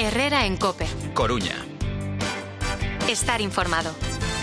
Herrera en COPE. Coruña. Estar informado.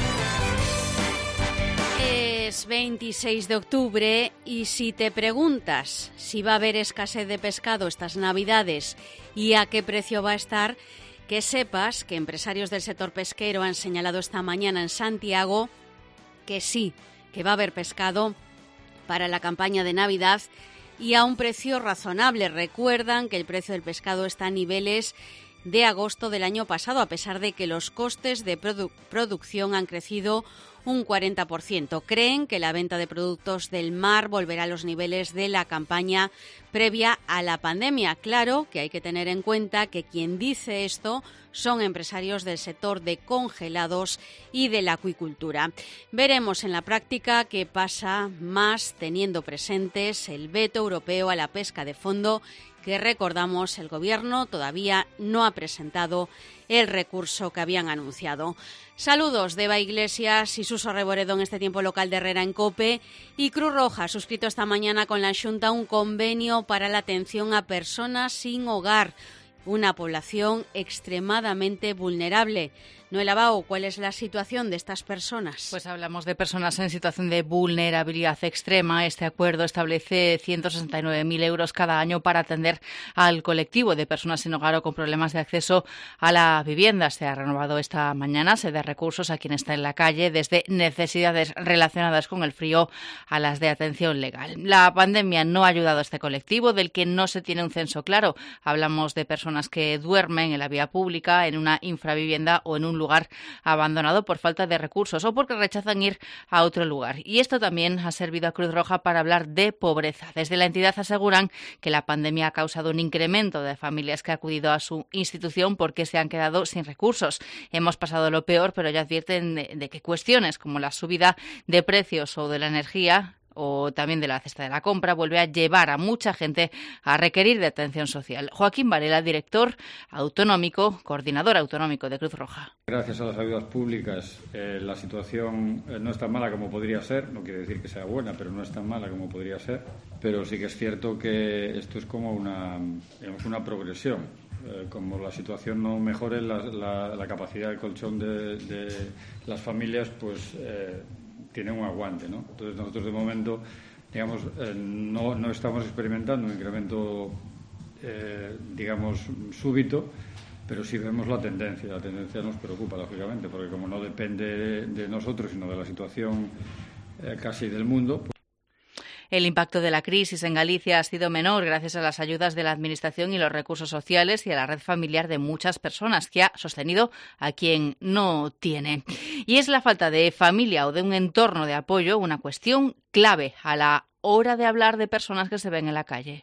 Es 26 de octubre y si te preguntas si va a haber escasez de pescado estas Navidades y a qué precio va a estar, que sepas que empresarios del sector pesquero han señalado esta mañana en Santiago que sí, que va a haber pescado para la campaña de Navidad y a un precio razonable. Recuerdan que el precio del pescado está a niveles de agosto del año pasado, a pesar de que los costes de producción han crecido un 40%. Creen que la venta de productos del mar volverá a los niveles de la campaña previa a la pandemia. Claro que hay que tener en cuenta que quien dice esto son empresarios del sector de congelados y de la acuicultura. Veremos en la práctica qué pasa más teniendo presentes el veto europeo a la pesca de fondo, que recordamos el Gobierno todavía no ha presentado el recurso que habían anunciado. Saludos de Eva Iglesias y Suso Reboredo en este tiempo local de Herrera en COPE. Y Cruz Roja ha suscrito esta mañana con la Xunta un convenio para la atención a personas sin hogar, una población extremadamente vulnerable. Noela Bao, ¿cuál es la situación de estas personas? Pues hablamos de personas en situación de vulnerabilidad extrema. Este acuerdo establece 169.000 euros cada año para atender al colectivo de personas sin hogar o con problemas de acceso a la vivienda. Se ha renovado esta mañana, se da recursos a quien está en la calle, desde necesidades relacionadas con el frío a las de atención legal. La pandemia no ha ayudado a este colectivo, del que no se tiene un censo claro. Hablamos de personas que duermen en la vía pública, en una infravivienda o en un lugar abandonado por falta de recursos o porque rechazan ir a otro lugar. Y esto también ha servido a Cruz Roja para hablar de pobreza. Desde la entidad aseguran que la pandemia ha causado un incremento de familias que han acudido a su institución porque se han quedado sin recursos. Hemos pasado lo peor, pero ya advierten de que cuestiones como la subida de precios o de la energía o también de la cesta de la compra, vuelve a llevar a mucha gente a requerir de atención social. Joaquín Varela, director autonómico, coordinador autonómico de Cruz Roja. Gracias a las ayudas públicas, la situación no es tan mala como podría ser. No quiere decir que sea buena, pero no es tan mala como podría ser. Pero sí que es cierto que esto es como una progresión. Como la situación no mejore, la capacidad de colchón de las familias, pues tiene un aguante, ¿no? Entonces nosotros de momento, digamos, no estamos experimentando un incremento, digamos, súbito, pero sí vemos la tendencia. La tendencia nos preocupa, lógicamente, porque como no depende de nosotros, sino de la situación casi del mundo. El impacto de la crisis en Galicia ha sido menor gracias a las ayudas de la Administración y los recursos sociales y a la red familiar de muchas personas que ha sostenido a quien no tiene. Y es la falta de familia o de un entorno de apoyo una cuestión clave a la hora de hablar de personas que se ven en la calle.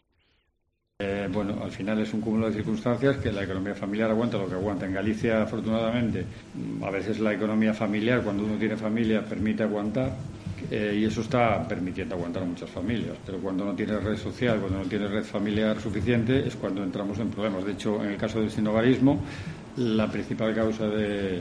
Bueno, al final es un cúmulo de circunstancias que la economía familiar aguanta lo que aguanta. En Galicia, afortunadamente, a veces la economía familiar, cuando uno tiene familia, permite aguantar. Y eso está permitiendo aguantar a muchas familias. Pero cuando no tienes red social, cuando no tienes red familiar suficiente, es cuando entramos en problemas. De hecho, en el caso del sinhogarismo, la principal causa de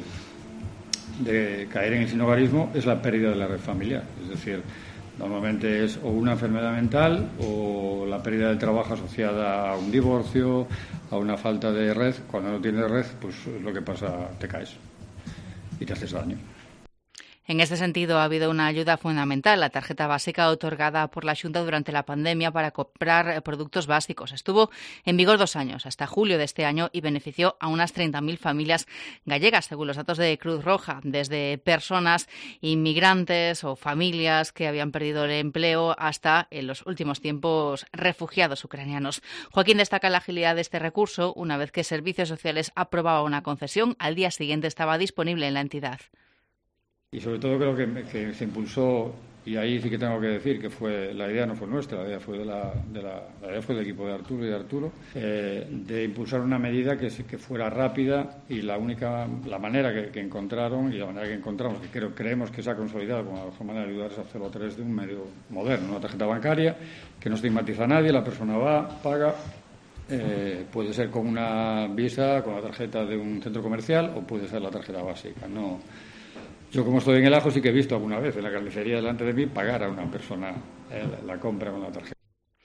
caer en el sinhogarismo es la pérdida de la red familiar. Es decir, normalmente es o una enfermedad mental o la pérdida del trabajo asociada a un divorcio, a una falta de red. Cuando no tienes red, pues lo que pasa, te caes y te haces daño. En este sentido, ha habido una ayuda fundamental, la tarjeta básica otorgada por la Xunta durante la pandemia para comprar productos básicos. Estuvo en vigor 2 años, hasta julio de este año, y benefició a unas 30.000 familias gallegas, según los datos de Cruz Roja, desde personas inmigrantes o familias que habían perdido el empleo hasta, en los últimos tiempos, refugiados ucranianos. Joaquín destaca la agilidad de este recurso. Una vez que Servicios Sociales aprobaba una concesión, al día siguiente estaba disponible en la entidad. Y sobre todo creo que se impulsó, y ahí sí que tengo que decir que la idea no fue nuestra, la idea fue la idea fue del equipo de Arturo y de Arturo, de impulsar una medida que fuera rápida, y la manera que encontraron y la manera que encontramos, que creemos que se ha consolidado como la mejor manera de ayudar, es hacerlo a través de un medio moderno, una tarjeta bancaria que no estigmatiza a nadie, la persona va, paga. Puede ser con una Visa, con la tarjeta de un centro comercial, o puede ser la tarjeta básica. No. Yo, como estoy en el Ajo, sí que he visto alguna vez en la carnicería delante de mí pagar a una persona la compra con la tarjeta.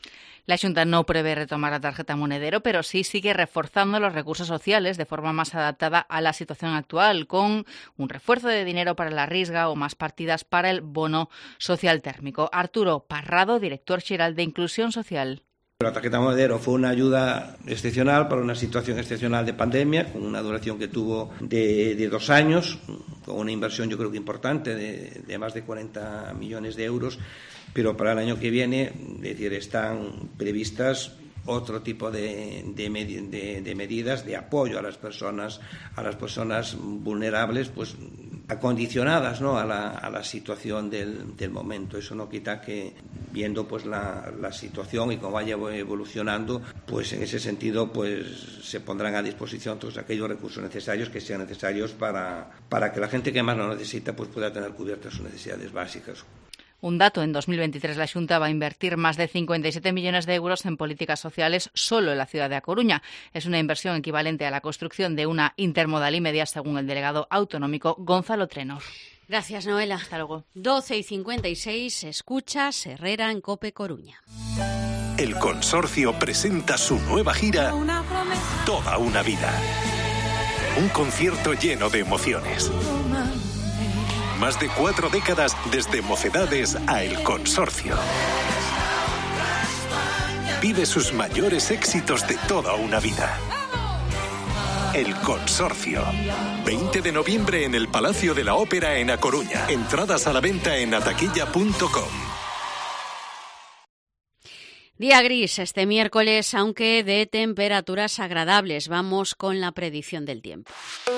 La Xunta no prevé retomar la tarjeta monedero, pero sí sigue reforzando los recursos sociales de forma más adaptada a la situación actual, con un refuerzo de dinero para la Risga o más partidas para el bono social térmico. Arturo Parrado, director xeral de Inclusión Social. La tarjeta monedero fue una ayuda excepcional para una situación excepcional de pandemia, con una duración que tuvo de 2 años, con una inversión yo creo que importante de más de 40 millones de euros, pero para el año que viene, es decir, están previstas otro tipo de medidas de apoyo a las personas vulnerables, pues acondicionadas, ¿no?, a la situación del momento. Eso no quita que, viendo pues la situación y cómo vaya evolucionando, pues en ese sentido pues se pondrán a disposición todos aquellos recursos necesarios que sean necesarios para que la gente que más lo necesita pues pueda tener cubiertas sus necesidades básicas. Un dato, en 2023 la Xunta va a invertir más de 57 millones de euros en políticas sociales solo en la ciudad de A Coruña. Es una inversión equivalente a la construcción de una intermodal y media, según el delegado autonómico Gonzalo Trenor. Gracias, Noela. Hasta luego. 12:56, escuchas Herrera en COPE Coruña. El Consorcio presenta su nueva gira Toda una vida. Un concierto lleno de emociones. Más de 4 décadas desde Mocedades a El Consorcio. Vive sus mayores éxitos de toda una vida. El Consorcio. 20 de noviembre en el Palacio de la Ópera en A Coruña. Entradas a la venta en ataquilla.com. Día gris este miércoles, aunque de temperaturas agradables. Vamos con la predicción del tiempo.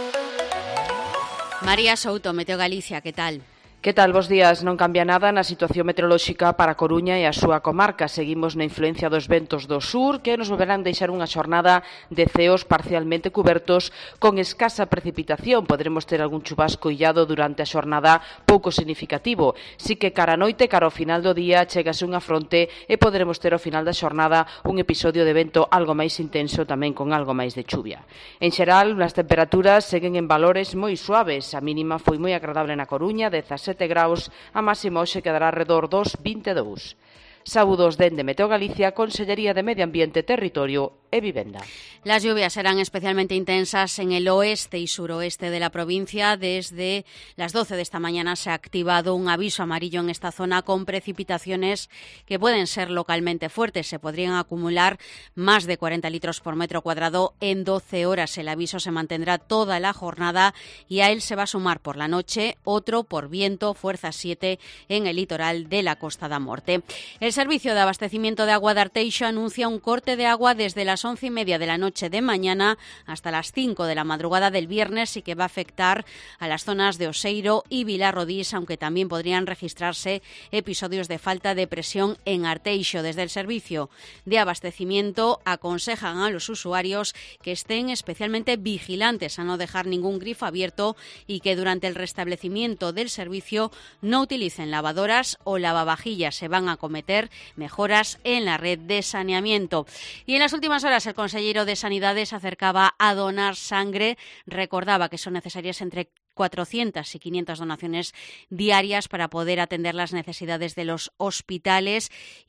María Souto, Meteo Galicia, ¿qué tal? Que tal, bos días? Non cambia nada na situación meteorolóxica para Coruña e a súa comarca. Seguimos na influencia dos ventos do sur que nos volverán deixar unha xornada de ceos parcialmente cubertos con escasa precipitación. Podremos ter algún chubasco illado durante a xornada pouco significativo. Si que cara a noite, cara ao final do día, chegase unha fronte e poderemos ter ao final da xornada un episodio de vento algo máis intenso, tamén con algo máis de chuvia. En xeral, as temperaturas seguen en valores moi suaves. A mínima foi moi agradable na Coruña, 17 graus, a máxima hoxe quedará alrededor dos 22. Saúdos dende Meteo Galicia, Consellería de Medio Ambiente, Territorio e Vivenda. Las lluvias serán especialmente intensas en el oeste y suroeste de la provincia. Desde las 12 de esta mañana se ha activado un aviso amarillo en esta zona con precipitaciones que pueden ser localmente fuertes. Se podrían acumular más de 40 litros por metro cuadrado en 12 horas. El aviso se mantendrá toda la jornada y a él se va a sumar por la noche otro por viento, fuerza 7 en el litoral de la Costa da Morte. El Servicio de Abastecimiento de Agua de Arteixo anuncia un corte de agua desde las 11:30 de la noche de mañana hasta las 5 de la madrugada del viernes y que va a afectar a las zonas de Oseiro y Vilarrodís, aunque también podrían registrarse episodios de falta de presión en Arteixo. Desde el Servicio de Abastecimiento aconsejan a los usuarios que estén especialmente vigilantes a no dejar ningún grifo abierto y que durante el restablecimiento del servicio no utilicen lavadoras o lavavajillas. Se van a acometer mejoras en la red de saneamiento. Y en las últimas horas el consejero de Sanidade se acercaba a donar sangre. Recordaba que son necesarias entre 400 y 500 donaciones diarias para poder atender las necesidades de los hospitales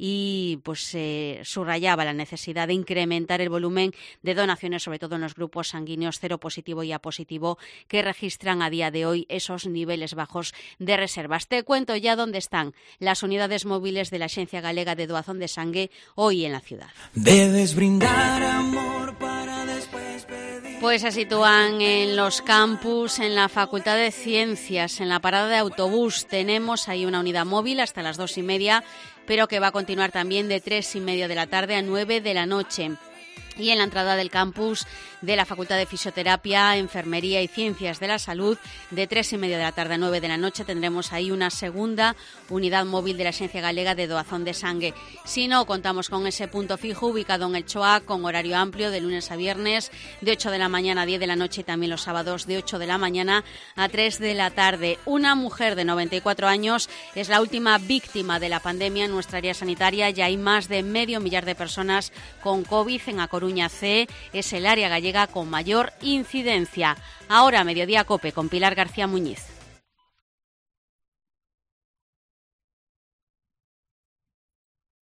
y pues subrayaba la necesidad de incrementar el volumen de donaciones, sobre todo en los grupos sanguíneos cero positivo y A positivo, que registran a día de hoy esos niveles bajos de reservas. Te cuento ya dónde están las unidades móviles de la Axencia Galega de Doazón de Sangue hoy en la ciudad. Debes brindar amor para después pedir. Pues se sitúan en los campus, en la Facultad de Ciencias, en la parada de autobús. Tenemos ahí una unidad móvil hasta las 2:30, pero que va a continuar también de 3:30 de la tarde a 9 de la noche. Y en la entrada del campus de la Facultad de Fisioterapia, Enfermería y Ciencias de la Salud, de 3:30 de la tarde a 9 de la noche, tendremos ahí una segunda unidad móvil de la Axencia Galega de Doazón de Sangue. Si no, contamos con ese punto fijo ubicado en el Choa, con horario amplio de lunes a viernes, de 8 de la mañana a 10 de la noche y también los sábados de 8 de la mañana a 3 de la tarde. Una mujer de 94 años es la última víctima de la pandemia en nuestra área sanitaria. Ya hay más de 500.000 de personas con COVID en A Coruña C. Es el área gallega con mayor incidencia. Ahora, Mediodía Cope, con Pilar García Muñiz.